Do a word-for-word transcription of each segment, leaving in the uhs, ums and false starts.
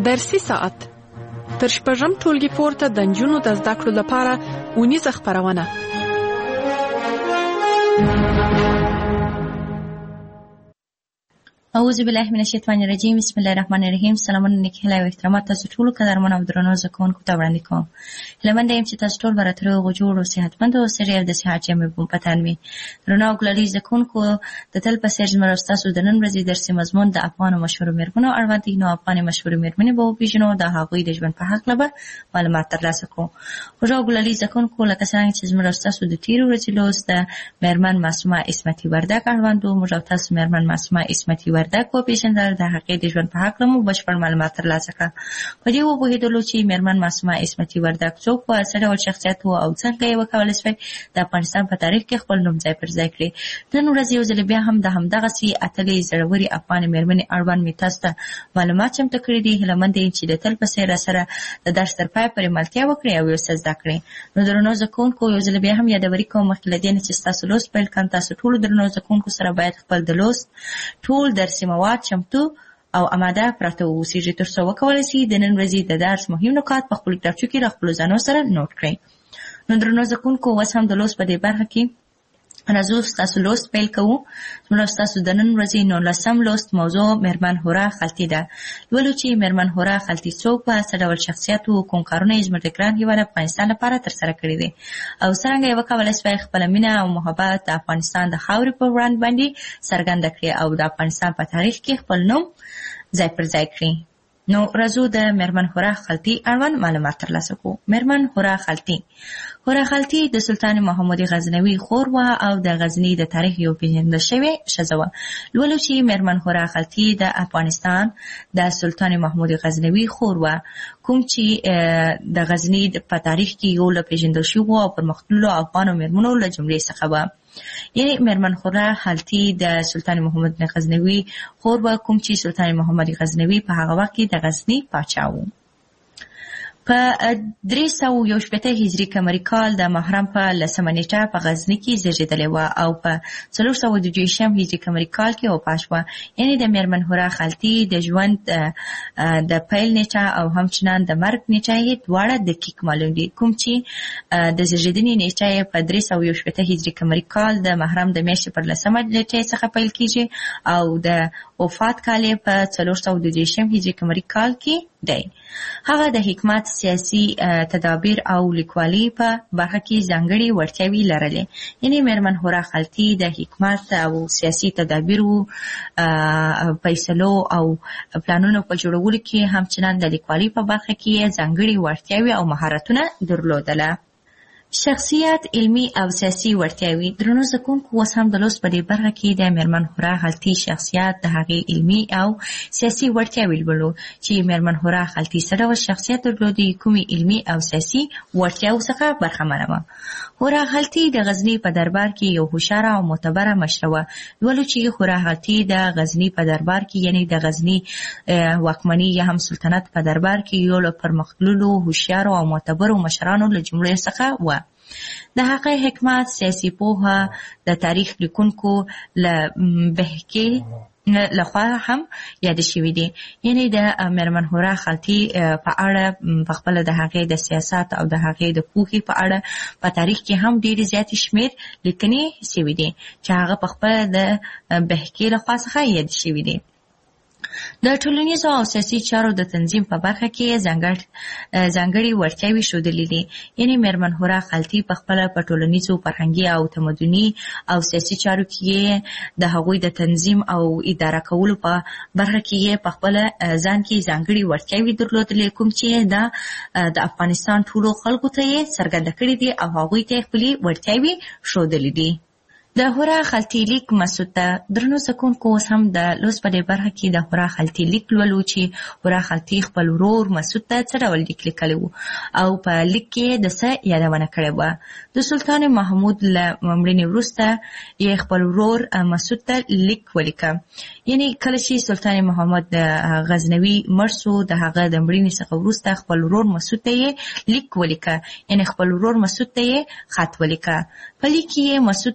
درسي ساعت تر شپږم ټولګي پورته د نجونو د زده کړو لپاره اونیزه خپرونه. اعوذ بالله من الشیطان الرجیم. بسم الله الرحمن الرحیم. سلامونه نیکی هیله او احترامات تاسو ټولو قدرمن او درنو زده کوونکو ته وړاندې کوم. هیله مند یم چې تاسو ټول به راته روغ جوړ او صحتمند اوسئ او د صحت جامې په پتن وي. درنو ګلالي زده کوونکو د تل په څېر زموږ ستاسو د نن ورځې درسي مضمون د افغانو مشهورو مېرمنو اړوند دی. نو افغاني مشهورې مېرمنې به وپېژنو، د هغوی د ژوند په هکله به معلومات ترلاسه کړو. خوږو ګلالي زده کوونکو، لکه څرنګه چې زموږ ستاسو د تېرې ورځې لوست د مېرمن معصومه عصمتي وردګ اړوند و، موږ او تاسو مېرمن معصومه عصمتي وردګ وپېژندل. د هغې د ژوند په هکله مو بشپړ معلومات ترلاسه کړه. په دې وپوهېدلو چې مېرمن معصومه عصمتي وردګ څوک وه، څه ډول شخصیت و او څنګه یې وکولی سوی د افغانستان په تاریخ کې خپل نوم ځای پر ځای کړي. نن ورځ یو ځل بیا هم د همدغسې اتلې زړورې افغانې مېرمنې اړوند مې تاسو ته معلومات چمتو کړي دي. هیله مند یم چې د تل په څېر راسره د درس تر پایه پورې ملتیا وکړئ او یو څه زده کړئ. نو درنو زده کوونکو، یو ځل بیا هم یادوري کوم مخکې له دې نه چې ستاسو لوست پیل کړم، تاسو ټولو درنو زده کوونکو سره باید خپل د لوست ټول درسي مواد چمتو او اماده پراته واوسیږي تر څو وکولی شي د نن ورځې د درس مهم نکات په خپلو کتابچو کې له خپلو ځانو سره نوټ کړئ. نو درنو زده کوونکو، اوس هم د لوست په دې برخه کې راځو ستاسو لوست پیل کوو. زموږ ستاسو د نن ورځې نولسم لوست موضوع مېرمن هورا خلطي ده. لولو چې مېرمن هورا خلطي څوک وه، څه ډول شخصیت و، کوم کارونه یې زموږ د ګران هېواد افغانستان لپاره ترسره کړي دي او څرنګه یې وکولی سوی خپله مینه او محبت د افغانستان د خاورې په وړاندې باندې څرګنده کړي او د افغانستان په تاریخ کې خپل نوم ځای پر ځای کړي. نو راځو د مېرمن هورا خلطي اړوند معلومات ترلاسه کړو. مېرمن هورا خلطي هورا خلطي د سلطان محمود غزنوي خور وه او د غزني د تاریخ یو پېژندل شوې ښځه وه. لولو چې مېرمن هورا خلطي د افغانستان د سلطان محمود غزنوي خور وه، کوم چې د غزني په تاریخ کې یو له پېژندل شوو او پرمختللو افغانو مېرمنو له جملې څخه وه. یعنې مېرمن هورا خلطي د سلطان محمود غزنوي خور وه، کوم چې سلطان محمود غزنوي په هغه وخت کې د غزني پاچا و. په درې سوه یو شپېته هجري قمري کال د محرم په لسمه نېټه په غزني کې زېږېدلې وه او په څلور سوه دوه دېرشم هجري قمري کال کې وفات شوه. یعنې د مېرمن هورا خلطي د ژوند د پیل نېټه او همچنان د مرګ نېټه یې دواړه دقیق معلوم دي، کوم چې د زېږېدنې نېټه یې په درې سوه یو شپېته هجري قمري کال د محرم د میاشتې پر لسمه نېټې څخه پیل کېږي او د وفات کال یې په څلور سوه دوه دېرشم هجري قمري کال کې دی. هغه د حکمت، سیاسي تدابیر او لیکوالي په برخه کې ځانګړې وړتیاوې لرلې. یعنې مېرمن هورا خلطي د حکمت او سیاسي تدابیرو، فیصلو او پلانونو په جوړولو کې همچنان د لیکوالي په برخه کې ځانګړې وړتیاوې او مهارتونه درلودله. شخصیت، علمي او سیاسي وړتیاوې. درنو زده کوونکو، اوس هم د لوست په دې برخه کې د مېرمن هورا خلطي شخصیت، د هغې علمي او سیاسي وړتیاوې لولو چې مېرمن هورا خلطي څه ډول شخصیت درلودی، کومې علمي او سیاسي وړتیاوو څخه برخمنه وه. هورا خلطي د غزني په دربار کې یو هوښیاره او معتبره مشره وه. لولو چې هورا خلطي د غزني په دربار کې، یعنې د غزني واکمني یا هم سلطنت په دربار کې یو له پرمختللو هوښیارو او معتبرو مشرانو له جملې څخه وه. د هغه حکمت، سیاسي پوهه د تاریخ لیکونکو له بهکې لخوا هم یاد شوي دي. یعنې د مېرمن هورا خلطي په اړه په خپله د هغې د سیاست او د هغې د پوهې په اړه په تاریخ کې هم ډېرې زیاتې شمېر لیکنې شوي دي چې هغه په خپله د بهکې لخوا څخه یاد شوي دي. د ټولنیزو او سیاسي چارو د تنظیم په برخه کې ځانګړې وړتیاوې ښودلې دي. یعنې مېرمن هورا خلطي په خپله په ټولنیزو، فرهنګي او تمدني او سیاسي چارو کې د هغوی د تنظیم او اداره کولو په برخه کې په خپله ځان کې ځانګړې وړتیاوې درلودلې، کوم چې د افغانستان ټولو خلکو ته یې څرګنده کړي دي او هغوی ته یې خپلې وړتیاوې ښودلې دي. د هورا خلطي لیک مسعود ته. درنو زده کوونکو، اوس هم د لوست په دې برخه کې د هورا خلطي لیک لولو چې هورا خلطي خپل ورور مسعود ته څه ډول لیک لیکلی و او په لیک کې د څه یادونه کړې وه. د سلطان محمود له مړینې وروسته یې خپل ورور مسعود ته لیک ولیکه. یعنې کله چې سلطان محمد غزنوي مړ شو، د هغه د مړینې څخه وروسته خپل ورور مسعود ته یې لیک ولیکه، یعنې خپل ورور مسعود ته یې خط ولیکه. په لیک کې یې مسعود ته د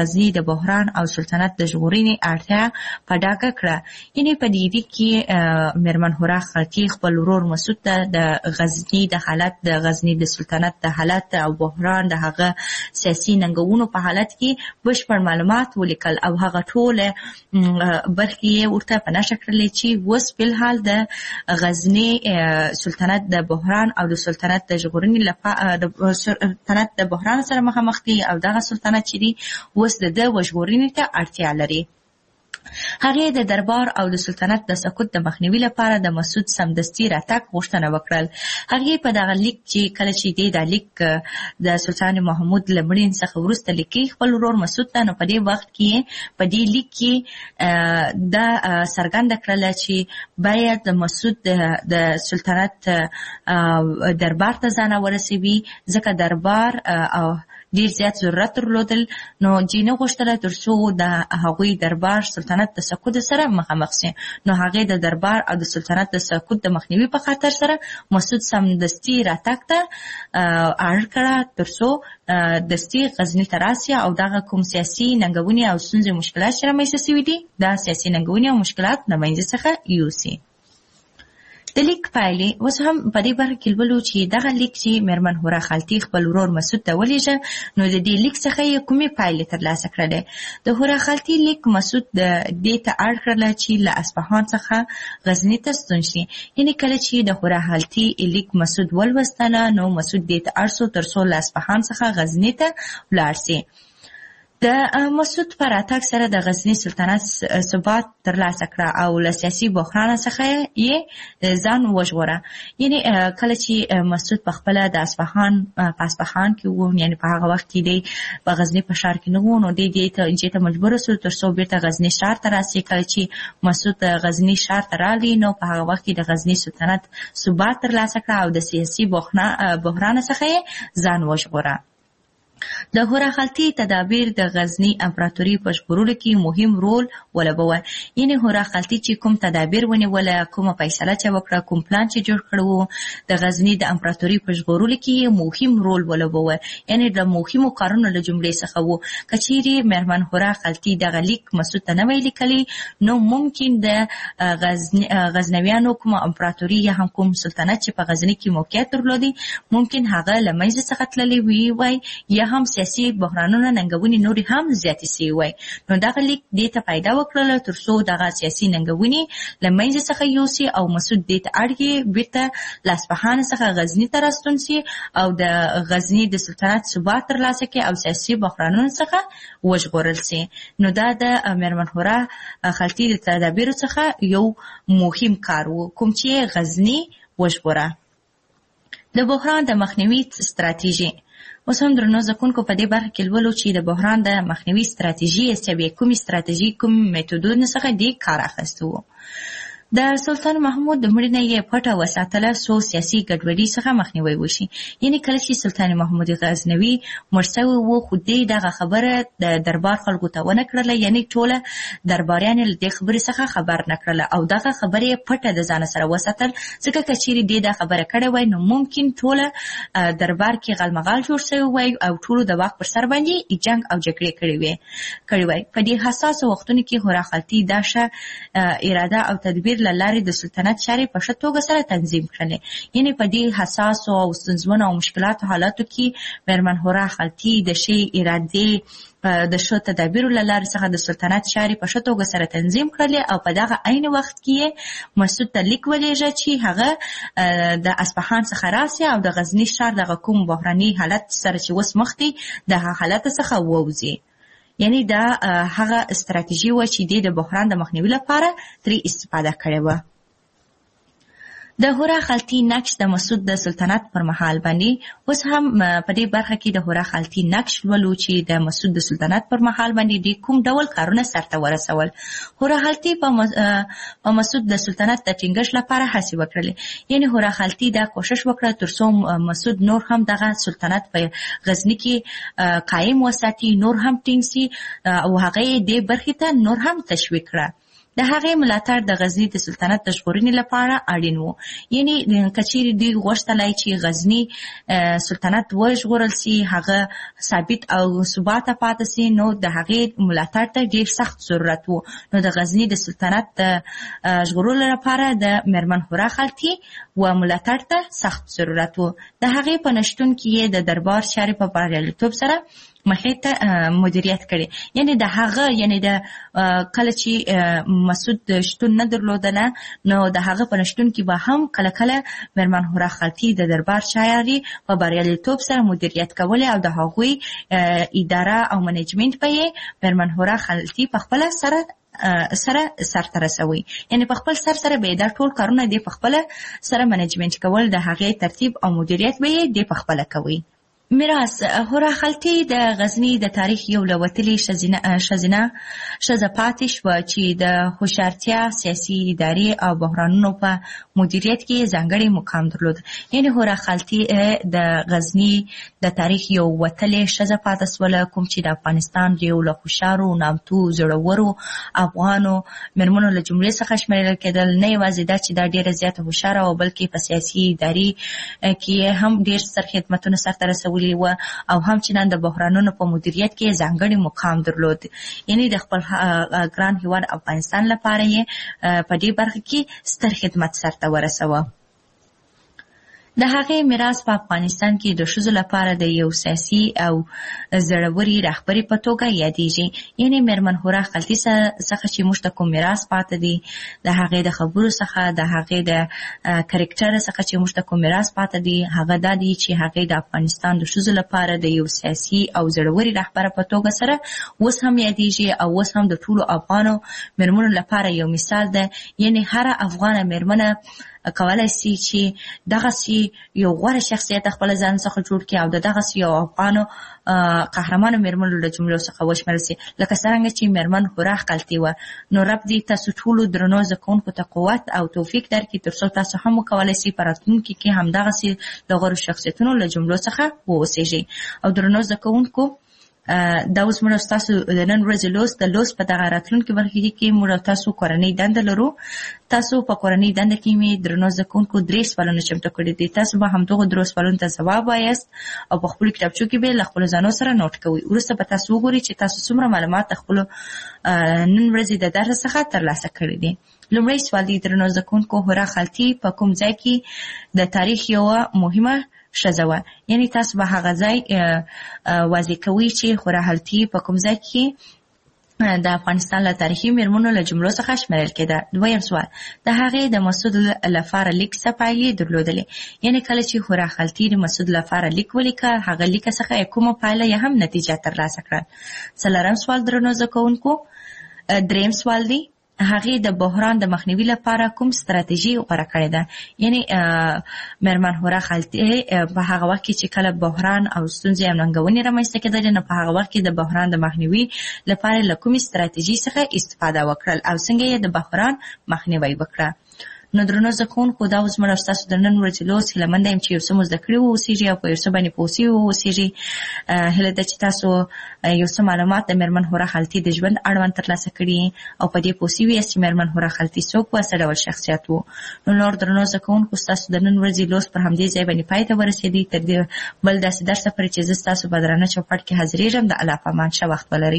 غزنی د بحران او سلطنت د ژغورنې اړتیا په ډاګه کړه. یعنې په دې لیک کې میرمن هورا خلطي خپل ورور مسعود ته د غزنی د حالت د غزنی د سلطنت د حالت او بحران د هغه سیاسي ننګونو په حالت کې بشپړ معلومات ولیکل او هغه ټول برخې ورته په نښه کړلې چې اوس فلحال د غزنی سلطنت د بحران او د سلطنت د ژغورنې لپاره د سلطنت د بحران سره مخامخ دي او دغه سلطنت چې دی اوس د ده وژغورنې ته اړتیا لري. هغې د دربار او د سلطنت د سقوط د مخنیوي لپاره د مسعود سمدستي راتګ غوښتنه وکړل. هغې په دغه لیک چې کله چې دی دا لیک د سلطان محمود له مړینې څخه وروسته لیکي خپل ورور مسعود ته، نو په دې وخت کې په دې لیک کې دا څرګنده کړله چې باید د مسعود د سلطنت دربار ته ځان ورسوي، ځکه دربار او ډیر زیات ضرورت درلودل. نو جینه غوښتله تر څو د هغوی دربار سلطنت د سقوط سره مخامخ شي، نو هغې د دربار او د سلطنت د سقوط د مخنیوي په خاطر سره مسعود سمدستي راتګ ته اړ کړه تر څو دستي غزني ته راسي او دغه کوم سیاسي ننګونې او ستونزې مشکلات چې رامنځته شوي دي دا سیاسي ننګونې او مشکلات له منځه څخه یوسي. د لیک پایلې اوس هم په دې برخه کې لولو چې دغه لیک چې میرمن هورا خلطي خپل ورور مسعود ته ولېږه، نو د دې لیک څخه یې کومې پایلې ترلاسه کړلې؟ د هورا خلطي لیک مسعود د دې ته اړ کړله چې له اصفهان څخه غزني ته ستون شي. یعنې کله چې د هورا خلطي لیک مسعود ولوستله نو مسعود دې ته اړ شو تر څو له اصفهان څخه غزني ته ولاړ شي. د مسعود په راتګ سره د غزني سلطنت ثبات ترلاسه کړه او له سیاسي بحران څخه یې ځان وژغوره. یعنې کله چې مسعود په خپله د اصفهان په اصفهان کې و، یعنې په هغه وخت کې دی په غزني په ښار کې نه و، نو دی دې ته مجبور شو تر څو بیرته غزني ښار ته راسي. کله چې مسعود غزني ښار ته راغلی نو په هغه وخت کې د غزني سلطنت ثبات ترلاسه کړه او د سیاسي بحران څخه یې ځان وژغوره. د هورا خلطي تدابیر د غزني امپراتوري په ژغورلو کې مهم رول ولوبوه. یعنې هورا خلطي چې کوم تدابیر ونیوله، کومه فیصله چې وکړه، کوم پلان چې جوړ کړی و د غزني د امپراتوري په ژغورلو کې مهم رول ولوبوه. یعنې د مهمو کارونو له جملې څخه و. که چیرې میرمن هورا خلطي دغه لیک مسعود ته نه وی لیکلی نو ممکن د غزنویانو کومه امپراتوري یا هم کوم سلطنت چې په غزني کې موقعیت درلودي ممکن هغه له منځه څخه تللی وي وای یا هم سیاسي بحرانونه ننګونې نورې هم زیاتې سوي وای. نو دغه لیک دې ته پیدا وکړله تر څو دغه سیاسي ننګونې له منځه څخه یوسي او مسعود دې ته اړ کړي بیرته له اصفهان څخه غزني ته راستون سي او د غزني د سلطنت ثبات ترلاسه کړي او سیاسي بحرانونو څخه وژغورل سي. نو دا د میرمن هورا خلطي د تدابیرو څخه یو مهم کار و کوم چې غزني وژغوره. د بحران د مخنیوي ستراتیژي اوس هم درنو زکونکو په دې برخه کې لولو چې د بحران د مخنیوي ستراتیژي استبې کومې ستراتیژي کوم میتودونه څخه دی کار اخیستو. د سلطان محمود د مړینې یې پټه وساتله څو سیاسي ګډوډۍ څخه مخنیوی وشي. یعنې کله چې سلطان محمود غزنوي مړ شوی و خو دې دغه خبره د دربار خلکو ته ونه کړله، یعنې ټوله درباریان له دې خبرې څخه خبر نه کړله او دغه خبرې یې پټه د ځانه سره وساتل، ځکه که چیرې دې دا خبره کړې وای نو ممکن ټوله دربار کې غلمغال جوړ شوی وای او ټولو د واک پر سر باندې جنګ او جګړې کړې وای کړې وای. په دې حساسو وختونو کې هورا خلطي دا ښه اراده او تدبیر له لارې د سلطنت چارې په ښه توګه سره تنظیم کړلې. یعنې په دې حساسو او ستونزمنو او مشکلاتو حالاتو کې میرمن هورا خلطي د ښې ارادې د ښه تدابیرو له لارې څخه د سلطنت چارې په ښه توګه سره تنظیم کړلې او په دغه عین وخت کې مسعود ته لیک ولېږه چې هغه د اصفهان څخه راسي او د غزني ښار دغه کوم بحراني حالت سره چې اوس مخ دی دغه حالت څخه ووځي. یعنی دا هغه استراتیژي و چې د بحران د مخنیوي لپاره ترې استفاده کړې وه. د هورا خلطي نقش د مسعود د سلطنت پر مهال باندې اوس هم په دې برخه کې د هورا خلطي نقش ولو چې د مسعود د سلطنت پر مهال باندې د کوم ډول کارونه سرته ورسول. هورا خلطي په مسعود د سلطنت د ټینګښت لپاره هڅې وکړلې. یعنی هورا خلطي دا کوشش وکړه تر څو مسعود نور هم دغه سلطنت په غزني کې قائم وساتي، نور هم ټینګ سي او هغه دې برخې ته نور هم تشویق کړه. د هغې ملاتړ د غزني د سلطنت د ژغورنې لپاره اړین و. یعنی که چیرې دوی غوښتلی چې غزني سلطنت وژغورل سي، هغه ثابت او ثباته پاتې سي، نو د هغې ملاتړ ته ډېر سخت ضرورت و. نو د غزني د سلطنت د ژغورلو لپاره د میرمن هورا خلطي و ملاتړ ته سخت ضرورت و. د هغې په نشتون کې یې د دربار چارې په بریالیتوب سره مخې ته مدیریت کړي. یعنی د هغه یعنی د کله چې مسعود شتون نه درلودله، نو د هغه په نشتون کې به هم کله کله میرمن هورا خلطي د دربار چارې په بریالیتوب سره مدیریت کولې او د هغوی اداره او منیجمنت به یې میرمن هورا خلطي په خپله سره سره سرته رسوي. یعنی په خپل سر سره به دا ټول کارونه دی په خپله سره منیجمنت کول، د هغې ترتیب او مدیریت به یې دی په خپله کوي. میراث هورا خلطي د غزني د تاریخ یو له وتلې ښځینه ښځه پاتې شوه چې د هوښیارتیا، سیاسي، اداري او بحرانونو په مدیریت کې ځانګړی مقام درلود. یعنی هورا خلطي د غزني د تاریخ یو وتلې ښځه پاتې شوله، کوم چې د افغانستان د یو له هوښیارو، نامتو، زړورو افغانو میرمنو له جملې څخه شمیرل کېدل. نه یوازې دا چې دا ډېره زیاته هوښیاره وه، بلکې په سیاسي اداري کې هم ډېر ستر خدمتونه سرته رسولي و او همچنان د بحرانونو په مدیریت کې ځانګړی مقام درلود. یعنی د خپل ګران هیواد افغانستان لپاره یې په دې برخه کې ستر خدمت سرته ورسوه. د هغې میراث په افغانستان کې د ښځو لپاره د یو سیاسي او زړوري رهبري په توګه یادېږي. یعنی میرمن هورا خلطي څخه چې موږ ته کوم میراث پاتې دی، د هغې د خبرو څخه، د هغې د کرکټر څخه چې موږ ته کوم میراث پاتې دی، هغه دا دی چې هغې د افغانستان د ښځو لپاره د یو سیاسي او زړوري رهبره په توګه سره اوس هم یادېږي او اوس هم د ټولو افغانو میرمنو لپاره یو مثال ده. یعنی هره افغانه میرمنه کولای سي چې دغسې یو غوره شخصیت خپل ځان څخه جوړ کړي او د دغسې یو افغانو قهرمانو میرمنو له جملو څخه وشمېرل سي، لکه څرنګه چې میرمن هورا خلطي وه. نو رب دې تاسو ټولو درنو زده کوونکو ته قوت او توفیق درکړي، تر څو تاسو هم وکولای سي په راتلونکي کې همدغسې د غوره شخصیتونو له جملو څخه واوسېږئ. او درنو زده کوونکو، دا اوس موږ ستاسو د نن ورځې لوست د لوست په دغه راتلونکي برخه کې موږ تاسو کورنۍ دنده لرو. تاسو په کورنۍ دنده کې مې درنو زده کوونکو درې سوالونه چمتو کړي دي. تاسو به همدغو درو سوالونو ته ځواب وایاست او په خپلو کتابچو کې به له خپلو ځانو سره نوټ کوئ. وروسته به تاسو وګورئ چې تاسو څومره معلومات د خپلو نن ورځې د درس څخه ترلاسه کړي دي. لومړی سوال دی، درنو زده کوونکو، هورا خلطي په کوم ځای کې د تاریخ یوه مهمه ښځه وه؟ یعنی تاسو به هغه ځای واضح کوئ چې هورا خلطي په کوم ځای کې د افغانستان له تاریخي میرمنو له جملو څخه شمیرل کېده. دویم سوال، د هغې د مسعود لپاره لیک څه پایلې درلودلې؟ یعنی کله چې هورا خلطي د مسعود لپاره لیک ولیکه، هغه لیک څخه یې کومه پایله یا هم نتیجه ترلاسه کړه؟ څلورم سوال، درنو زده کوونکو، دریم سوال دی، هغې د بحران د مخنیوي لپاره کوم ستراتیژي غوره کړې ده؟ یعنی میرمن هورا خلطي په هغه وخت کې چې کله بحران او ستونزې او ننګونې رامنځته کېدلې، نو په هغه وخت کې د بحران د مخنیوي لپاره له کومې ستراتیژي څخه استفاده وکړل او څنګه یې د بحران مخنیوی وکړه؟ نو درنو زده کوونکو، دا اوس موږ ستاسو د نن ورځې لوست هیله منده یم چې یو څه مو زده کړي واوسېږي او په یو څه باندې پوه سوي واوسېږي. هیله ده چې تاسو یو څه معلومات د میرمن هورا خلطي د ژوند اړوند ترلاسه کړي او په دې پوه سوي یاست چې میرمن هورا خلطي څوک وه، څه ډول شخصیت و. نو نور درنو زده کوونکو، ستاسو د نن ورځې لوست پر همدې ځای باندې پای ته ورسېدی. تر دې بل داسې درسه پورې چې زه ستاسو په درانه چوپړ کې حاضرېږم، د الله په امان. ښه وخت ولرئ.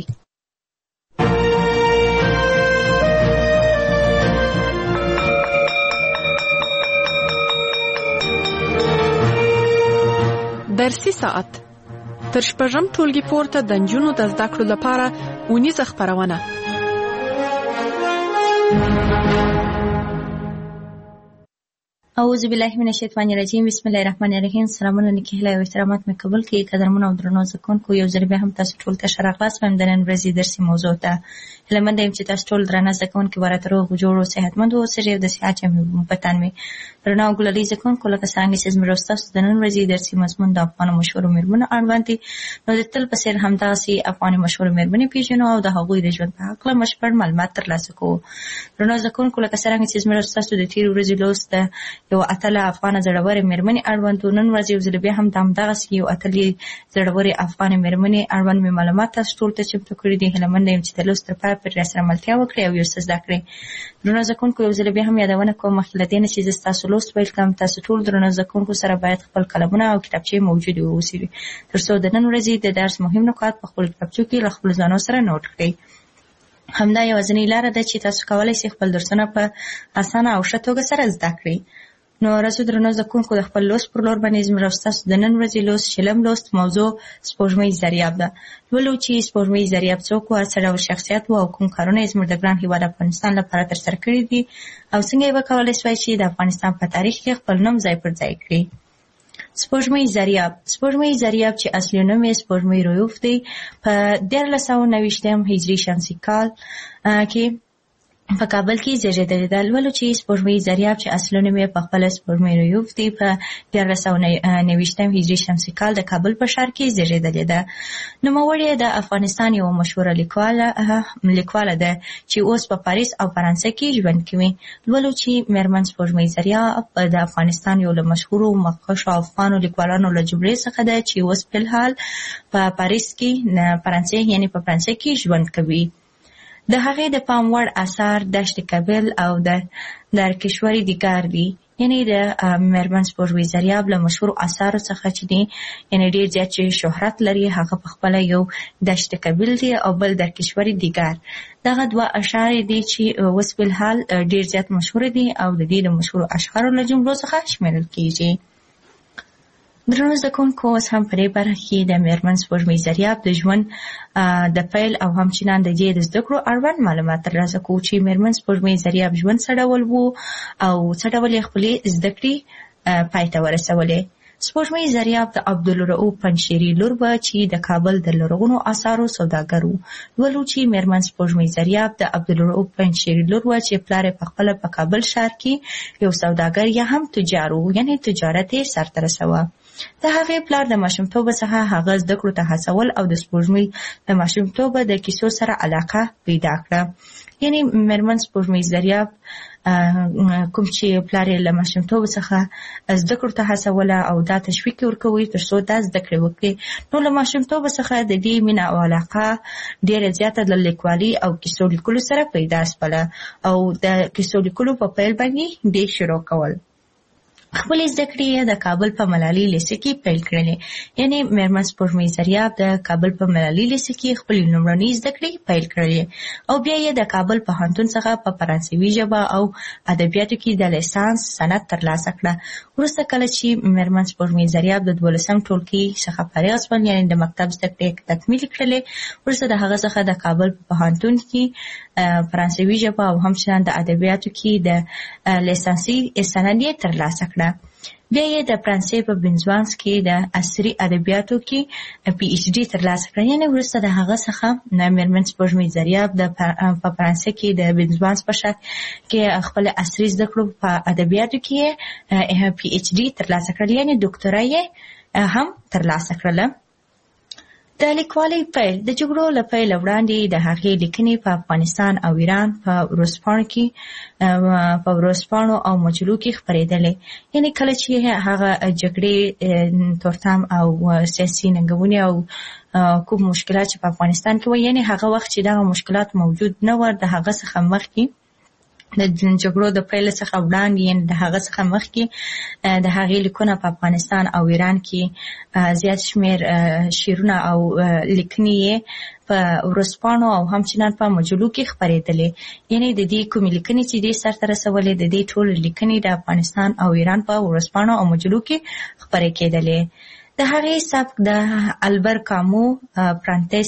درسي ساعت تر شپږم ټولګي پورته د نجونو د زده کړو لپاره اونیزه خپرونه. اعوذ بالله من الشیطان الرجیم، بسم الله الرحمن الرحیم. سلامونه، نیکې هیلې او احترامات مې قبول کړئ. قدرمنو او درنو زده کوونکو، یو ځل بیا هم تاسو ټول ته ښه راغلاست وایم د نن ورځې درسي موضوع ته. هیله منده یم چې تاسو ټول درانه زده کوونکي به راته روغ جوړ او صحتمند واوسئ او د صحت جامې په تن وي. درنو او ګلالي زده کوونکو، لکه څرنګه چې زموږ ستاسو د نن ورځې درسي مضمون د افغانو مشهورو میرمنو اړوند دی، نو د تل په څېر همداسې افغاني مشهورو میرمنې پېژنو او د هغوی د ژوند په هکله بشپړ معلومات ترلاسه کوو. درنو زده کوونکو، لکه څرنګه چې زموږ ستاسو د تېرې ورځې لوست یو اتله افغانه زړورې مېرمنې اړوند نن ورځ یو ځل بیا هم د همدغسې یو اتلې زړورې افغانې مېرمنې اړوند مې معلومات تاسو ټولو ته چمتو کړي دي. هیله منده یم چې د لوست لپاره پرې راسره ملتیا وکړئ او یو څه زده کړئ. درنو زده کوونکو یو ځل بیا هم یادونه کوم مخکې له دې نه چې زه ستاسو لوست پیل کړم تاسو ټول درنو زده کوونکو سره باید خپل قلمونه او کتابچې موجودې واوسي تر څو د نن ورځې د درس مهم نکات په خپل کتابچو کې له خپلو ځانو سره نوټ کړئ. همدا یوازینۍ لاره ده چې تاسو کولی شئ خپل درسونه په اسانه او ښه توګه سره زده کړئ. نو راځو درنو زده کوونکو د خپل لوست پر لور باندې زموږ او ستاسو د نن ورځې لوست شلم لوست موضوع سپوږمۍ زریاب ده. لولو چې سپوږمۍ زریاب څوک و، څه ډول شخصیت و او کوم کارونه یې زموږ د ګران هېواد افغانستان لپاره ترسره کړي دي او څنګه یې وکولی شوای چې د افغانستان په تاریخ کې خپل نوم ځای پر ځای کړي. سپوږمۍ زریاب سپوږمۍ زریاب چې اصلي نوم یې سپوږمۍ رویوف دی په دیارلس سوه نویشتم هجري شمسي کال کې په کابل کې زیږېدلې ده. لولو چې سپوږمۍ زریاب چې اصلي نوم یې پخپله سپوږمۍ رویوف دی په دیارلس سوه نویشتم هجري شمسي کال د کابل په ښار کې زیږېدلې ده. نوموړې د افغانستان یوه مشهوره لیکواله لیکواله ده چې اوس په پاریس او فرانسه کې ژوند کوي. لولو چې میرمن سپوږمۍ زریاب د افغانستان یو له مشهورو مخکښو افغانو لیکوالانو له جملې څخه ده چې اوس فلحال په پاریس کې فرانسې یعنې په فرانسه کې ژوند کوي. د هغې د پام وړ اثار دشت کابل او د درکشوري دیګار دي. یعنې د میرمن سپوږمۍ زریاب له مشهورو اثارو څخه چې دي یعنې ډېر زیات چې شهرت لري هغه پخپله یو دشت کابل دی او بل درکشوري دیګار. دغه دوه اشعار دي چې اوس فلحال ډېر زیات مشهوره دي او د دې د مشهورو اشعارو له جملو څخه شمیرل کیږي. درنو زده کوونکو اوس هم په دې برخه کې د میرمن سپوږمۍ زریاب د ژوند د پیل او همچنان د دې د زده کړو اړوند معلومات ترلاسه کوو چې میرمن سپوږمۍ زریاب ژوند څه ډول و او څه ډول یې خپلې زده کړې پای ته ورسولې. سپوږمۍ زریاب د عبدالرؤف پنجشیري لور وه چې د کابل د لرغونو آثارو سوداګر و. لولو چې میرمن سپوږمۍ زریاب د عبدالرؤف پنجشیري لور وه چې پلار یې پخپله په کابل ښار کې یو سوداګر یا هم تجار و، یعنې تجارت یې سرته رسوه. د هغې پلار د ماشومتوبه څخه هغه زده کړو ته هڅول او د سپوږمۍ د ماشومتوبه د کیسو سره علاقه پیدا کړه. یعنې میرمن سپوږمۍ زریاب کوم چې پلار یې له ماشومتوبه څخه زده کړو ته هڅوله او دا تشویق یې ورکوي تر څو دا زده کړې وکړي. نو له ماشومتوبه څخه د دې مینه او علاقه ډېره زیاته د لیکوالي او کیسو لیکلو سره پیدا شوله او د کیسو لیکلو په پیل باندې دې شروع کول. خپلې زده کړې یې د کابل په ملالي لیسه کې پیل کړلې. یعنې میرمن سپوږمۍ زریاب د کابل په ملالي لیسه کې خپلې لومړنۍ زده کړې پیل کړلې او بیا یې د کابل پوهنتون څخه په فرانسوي ژبه او ادبیاتو کې د لیسانس سند ترلاسه کړه. وروسته کله چې میرمن سپوږمۍ زریاب د دولسم ټولګي څخه فارغه شوه یعنې د مکتب زده کړې تکمیل کړلې، وروسته د هغه څخه د کابل په پوهنتون کې فرانسوي ژبه او همچنان د ادبیاتو کې د لیسانسي سند یې ترلاسه کړه. بیا یې د فرانسې په بنزوانس کې د عصري ادبیاتو کې پی ایچ ډي ترلاسه کړه. یعنې وروسته د هغه څخه میرمن سپوږمۍ زریاب د په فرانسې کې د بنزوانس په ښار کې خپل عصري زده کړو په ادبیاتو کې پی ایچ ډي ترلاسه کړل، یعنې ډاکټرا یې هم ترلاسه کړله. د لیکوالۍ پیل د جګړو له پیله وړاندې د هغې لیکنې په افغانستان او ایران په ورځپاڼو کې په ورځپاڼو او مجلو کې خپرېدلې. یعنې کله چې هغه جګړې تورتم او سیاسي ننګونې او کوم مشکلات چې په افغانستان کې وو، یعنې هغه وخت چې دغه مشکلات موجود نه وو د هغه څخه مخکې د جګړو د پیل څخه وړاندې یعنې د هغه څخه مخکې د هغې لیکونه په افغانستان او ایران کې زیات شمېر شعرونه او لیکنې یې په ورځپاڼو او همچنان په مجلو کې خپرېدلې. یعنې د دې کومې لیکنې چې دې سرته رسولې د دې ټولې لیکنې د افغانستان او ایران په ورځپاڼو او مجلو کې خپرې کېدلې. د هغې سبک د البر کامو، پرانتیس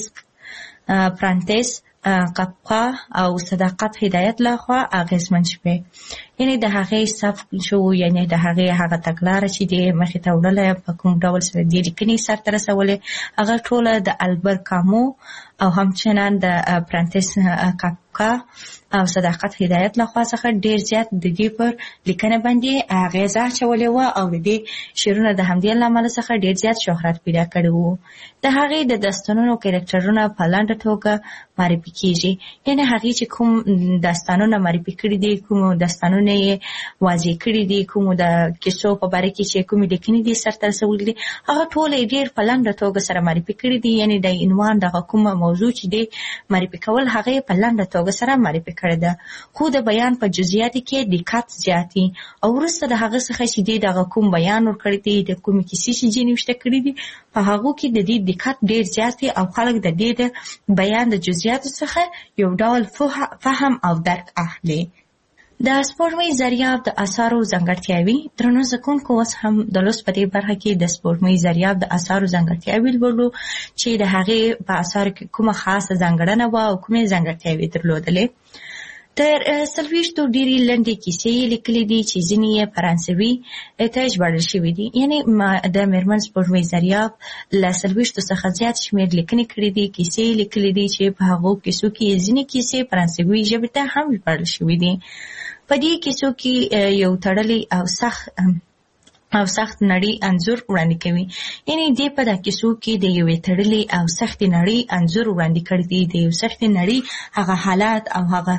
پرانتیس قفقه او صداقت هدایت لخوا اغیزمن شوې. یعنې د هغې سبک شو یعنې د هغې هغه تګلاره چې دې مخې ته وړله په کوم ډول سره دې لیکنې سرته رسولې هغه ټوله د البر کامو او همچنان د پرانتیس قفقه او صداقت هدایت لخوا څخه ډېر زیات د دې پر لیکنه باندې اغیزه اچولې وه او د دې شعرونه د همدې له امله څخه ډېر زیات شهرت پیدا کړی و. د هغې د داستانونو کرکټرونه په لنډه توګه معرفي کېږي. یعنې هغې چې کوم داستانونه معرفي کړي دي، کوم داستانونه ځایونه یې واضح کړي دي، کومو د کیسو په باره کې چې کومې لیکنې دي سرته رسولي دي، هغه ټول یې ډېر په لنډه توګه سره معرفي کړي دي. یعنې د عنوان دغه کومه موضوع چې دی معرفي کول هغه یې په لنډه توګه سره معرفي کړې ده، خو د بیان په جزئیاتو کې دقت زیات دي. او وروسته د هغه څخه چې دی دغه کوم بیان ورکړی دی، د کومې کیسې چې ځینې نوشته کړي دي، په هغو کې د دې دقت ډېر زیات دی او خلک د دې د بیان د جزئیاتو څخه یو ډول فهم او درک اخلي. د سپوږمۍ ذریاب د اثارو ځانګړتیاوې. درنو زده کوونکو، اوس هم د لوست په دې برخه کې د سپوږمۍ ذریاب د اثارو ځانګړتیاوې لولو چې د هغې په اثارو کې کومه خاصه ځانګړنه وه او کومې ځانګړتیاوې درلودلې. تر څلوېښتو ډېرې لنډې کیسې یې لیکلي دي چې ځینې یې فرانسوي ته ژباړل شوي دي. یعنې د میرمن سپوږمۍ ذریاب له څلوېښتو څخه زیات شمېر لیکنې کړي دي، کیسې یې لیکلي دي چې په هغو کیسو کې ځینې کیسې فرانسوي ژبې ته هم ژباړل شوي دي. په دې کیسو کې یو تړلی او سخت او سخت نړۍ انځور وړاندې کوي. یعنې دې په دا کیسو کې د یوې تړلې او سختې نړۍ انځور وړاندې کړی دی. د یو سختې نړۍ هغه حالات او هغه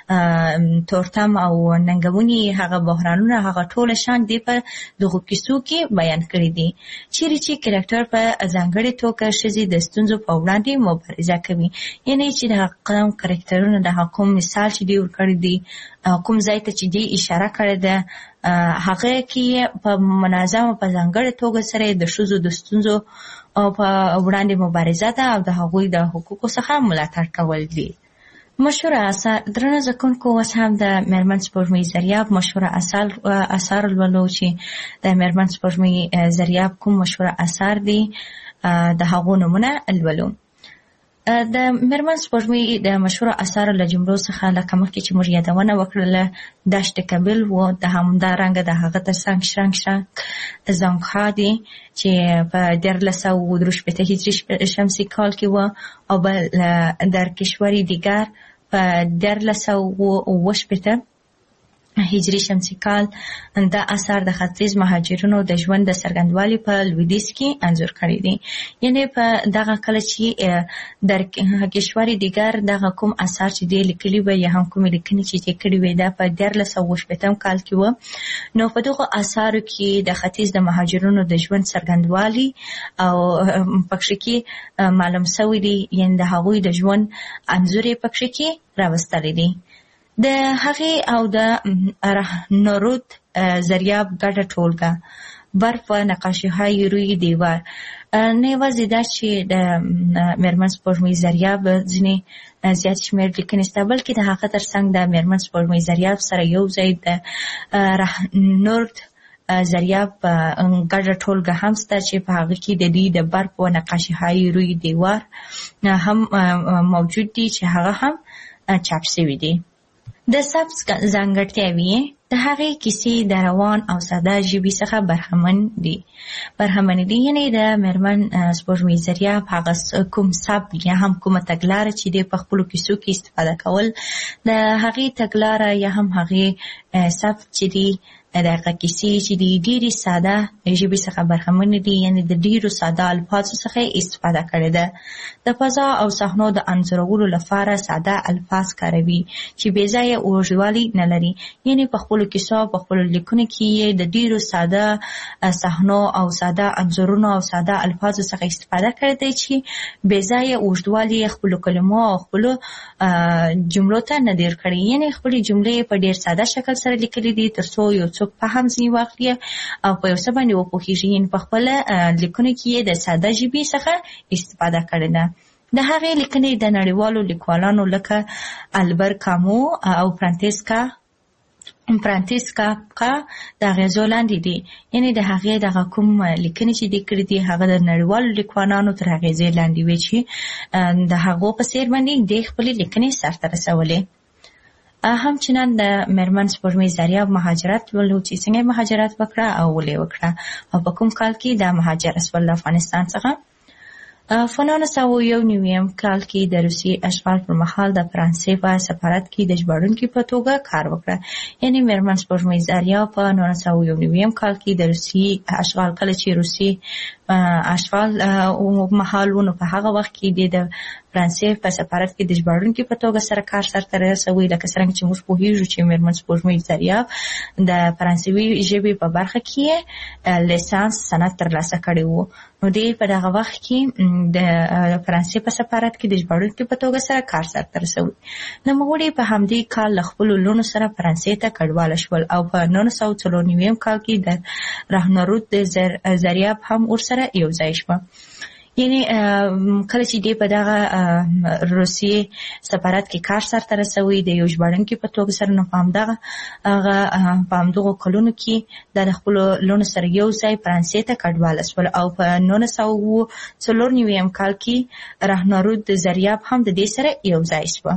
تورتم او ننګونې، هغه بحرانونه، هغه ټوله شان دې په دغو کیسو کې بیان کړي دي. چیرې چې کرکټر په ځانګړې توګه ښځې د ستونزو په وړاندې مبارزه کوي. یعنې چې د هغه کرکټرونه د هغه کوم مثال چې دی ورکړی دی، کوم ځای ته چې دی اشاره کړې ده، هغه کې په منظمه په ځانګړې توګه سره د ښځو د ستونزو په وړاندې مبارزه ده او د هغوی د حقوقو څخه ملاتړ کول دي. مشهوره اثار. درنو زده کوونکو، اوس هم د میرمن سپوږمۍ ذریاب مشهوره اثار لولو چې د میرمن سپوږمۍ ذریاب کوم مشهوره اثار دي، د هغو نومونه لولو. د میرمن سپوږمۍ د مشهوره اثارو له جملو څخه لکه مخکې چې موږ یادونه وکړله، دشت کابل و، د همدارنګه د هغه تر څنګ شرنګ شرنګ زانګها دی چې په دیارلس سوه درې شپېته هجري شمسي کال کې و، او بل در کشوری دیگر په دیارلس سوه اوه شپېته هجري شمسي کال. دا اثار د ختیځ مهاجرینو د ژوند د څرګندوالي په لویدیځ کې انځور کړی دی. یعنې په دغه کله چې در کشوری دیگر دغه کوم اثار چې دی لیکلي وه یا هم کومې لیکنې چې دی کړي وې، دا په دیارلس سوه شپېتم کال کې وه. نو په دغو اثارو کې د ختیځ د مهاجرینو د ژوند څرګندوالي او پکښې کې معلوم سوی دی، یعنې د هغوی د ژوند انځور یې پکښې کې راوستلی دی. د هغې او د رهنورود ذریاب ګډه ټولګه، برف و نقاشی‌های روی دیوار. نه یوازې دا چې د میرمن سپوږمۍ ذریاب ځینې زیات شمېر لیکنې شته، بلکې د هغه تر څنګ د میرمن سپوږمۍ ذریاب سره یو ځای د رهنورود ذریاب ګډه ټولګه هم شته چې په هغه کې د دې د برف و نقاشی‌های روی دیوار هم موجود دي چې هغه هم چاپ شوي دي. د سبز ځانګړتیاوې. د هغې کیسې د روان او ساده ژبې څخه برخمن دي برخمنې دي یعنې د میرمن سپوږمۍ ذریاب هغه کوم سبک یا هم کومه تګلاره چې دی په خپلو کیسو کې استفاده کول، د هغې تګلاره یا هم هغې سبک چې دی د هغه کیسې چې دی ډېرې ساده ژبې څخه برخمنې دي، یعنې د ډېرو ساده الفاظو څخه استفاده کړې ده. د فضا او صحنو د انځورولو لپاره ساده الفاظ کاروي چې بې ځایه اوږدوالی نه لري. یعنې په خپلو کیسو په خپلو لیکنو کې یې د ډېرو ساده صحنو او ساده انځورونو او ساده الفاظو څخه استفاده کړې ده چې بې ځایه اوږدوالی خپلو کلمو او خپلو جملو ته نه دیر کړي. یعنې خپلې جملې په ډېر ساده شکل سره لیکلي دي تر څو یو څوک په هم ځینې واخلي او په یو څه باندې وپوهېږي. یعنې په خپله لیکنو کې یې د ساده ژبې څخه استفاده کړې ده. د هغې لیکنې د نړیوالو لیکوالانو لکه البر کامو او فرانسیسکا فرانسیسکا د اغېزو لاندې دي. یعنې د هغې دغه کوم لیکنې چې دې کړي دي هغه د نړیوالو لیکوالانو تر اغېزې لاندې وي چې د هغو په څېر باندې دې خپلې لیکنې سرته رسولې. همچنان د میرمن سپوږمۍ ذریاب مهاجرت ولو چې څنګه مهاجرت وکړه او ولې وکړه او په کوم کال کې دا مهاجر شول له افغانستان څخه. په نولس سوه یو نویم کال کې د روسیې اشغال پر مهال د فرانسې په سفارت کې د ژباړونکي په توګه کار وکړه. یعنې میرمن سپوږمۍ ذریاب په نولس سوه یو نویم کال کې د روسیې اشغال کله چې روسیې اشغال او محلونو په هغه وخت کې د فرانسې په سفارت کې د ژباړونکي په توګه سره کار سرته رسوي، لکه څنګه چې موږ پوهیږو چې میرمن سپوږمۍ زریاب د فرانسوي ژبې په برخه کې لیسانس سند ترلاسه کړی و. نو دې په دغه وخت کې د فرانسې په سفارت کې د ژباړونکي په توګه سره کار سرته رسوي. نوموړي په همدې کال له خپلو لوڼو سره فرانسې ته کډواله شول او په نولس سوه څلور نوي کال کې د راهنرود د زریاب هم ورسره یو ځای شوه. یعنی کله چې دې په دغه روسیې سفارت کې کار سرته رسوي د یو ژباړونکي په توګه سره، نو په همدغه هغه په همدغو کلونو کې د خپلو لوڼو سره یو ځای فرانسې ته کډواله شول او په نولس سوه څلور نوي کال کې راهنرود د زریاب هم د دې سره یو ځای شوه.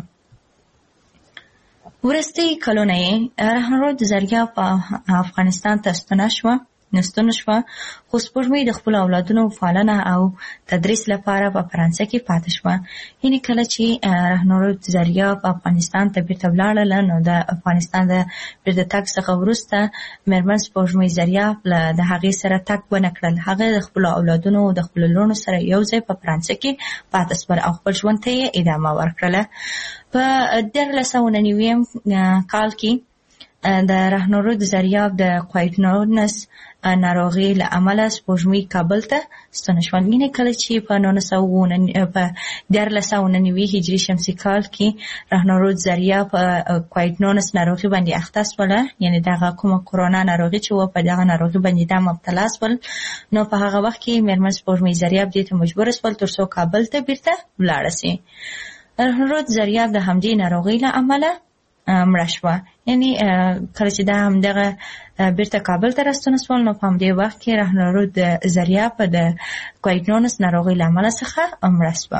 وروستي کلونه یې راهنرود د زریاب په افغانستان ته ستنه شوه نستون شوه، خو سپوږمۍ د خپل اولادونو پالنه او تدریس لپاره په فرانسه کې پاتې شوه. یعنی کله چې راهنرود زریاب په افغانستان ته بیرته ولاړله، نو د افغانستان د بیرته تګ څخه وروسته میرمن سپوږمۍ زریاب له د هغې سره تګ ونه کړل. هغه د خپلو اولادونو او د خپلو لوڼو سره یو ځای په فرانسه کې پاتې شول او خپل ژوند ته یې ادامه ورکړله. په دیارلس سوه نوي کال کې د راهنرود زریاب د کوایټنونس ناروغي له امله سپوږمۍ کابل ته ستنه شول. یعنې کله چې په نولس سوه په دیارلس سوه نوي هجري شمسي کال کې راهنرود زریاب په کوایټنونس ناروغي باندې اخته شوله، یعنې دغه کومه کرونا ناروغي چې وه په دغه ناروغي باندې دا مبتلا شول، نو په هغه وخت کې میرمن سپوږمۍ زریاب دې ته مجبوره شول تر څو کابل ته بیرته ولاړه شي. راهنرود زریاب د همدې ناروغۍ له امله مړه شوه. یعنی کله چې دا همدغه بیرته کابل ته راستنه شول، نو په همدې وخت کې راهنرود زریاب د کوایټنونس ناروغۍ له امله څخه مړه شوه.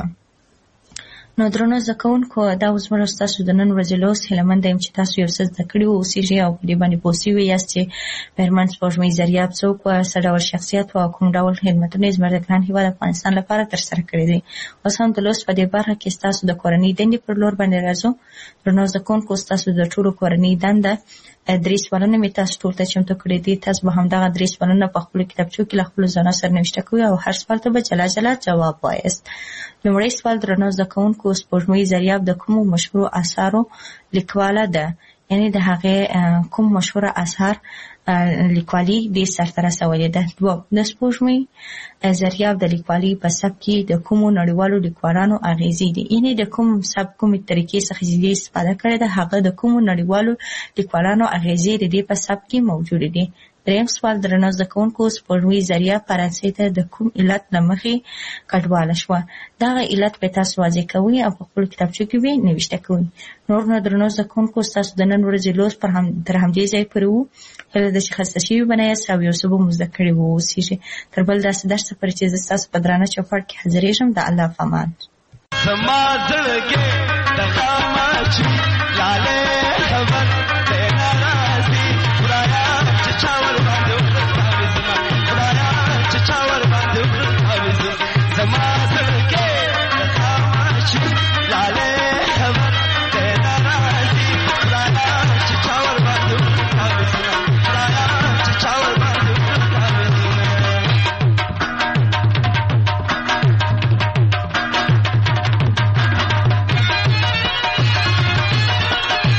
نو درنو زده کوونکو، دا اوس زموږ ستاسو د نن ورځې لوست. هیله یم چې تاسو یو څه زده کړي اوسیږئ او په دې باندې پوه شوي یاست چې میرمن سپوږمۍ زریاب څوک وه، څه ډول شخصیت وه او کوم ډول خدمتونه یې زموږ د ګران هېواد افغانستان لپاره ترسره کړي دي. اوس هم د لوست په دې برخه کې ستاسو د کورنۍ دندې پر لور باندې راځو. درنو زده کوونکو، ستاسو د ټولو کورنۍ دنده درې سوالونه مې تاسو ټول ته چمتو کړي دي. تاسو به همدغه درې سوالونه په خپلو کتابچو کې له خپلو ځانونو سره نوشته کوئ او هر سوال ته به جلا جلا جواب وایاست. لومړی سوال: درنو زده کوونکو، سپوږمۍ زریاب د کومو مشهورو اثارو لیکواله ده؟ یعنې د هغې کوم مشهوره اثار لیکوالي دې سرته رسولې ده. دوه: د سپوږمۍ زریاب د لیکوالي په سبک کې د کومو نړیوالو لیکوالانو اغیزې دي؟ یعنې د کوم سبک کومې طریقې څخه چې دې استفاده کړې ده، هغه د کومو نړیوالو لیکوالانو اغیزې د دې په سبک کې موجودې دي. دریم سوال: درنو زده کوونکو، سپوږمۍ زریاب فرانسې ته د کوم علت له مخې کډواله شوه؟ دغه علت به تاسو واضح کوئ او په خپلو کتابچو کې به نوشته کوئ. نور نو درنو زده کوونکو، ستاسو د نن ورځې لوست پر هم تر همدې ځای پورې وو. هیله ده چې خسته شوي به نه یاست او یو څه به مو زده کړي واوسیږي. تر بل داسې درس پورې چې زه ستاسو په درانه چوپړ کې حاضرېږم. د الله په امان. زما زړګی د غمه چې لاله خبر دینا راځي خدایا چې چا ور باندې وکړاوي زما خدایا چې چا ور باندې وکړاوي زما زړګی د غمه چې لاله خبر دینا راځي خدایا چې چا ور باندې وکړاوي زما خدایا چې چا ور باندې وکړاوي زما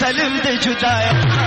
ظلم د جدای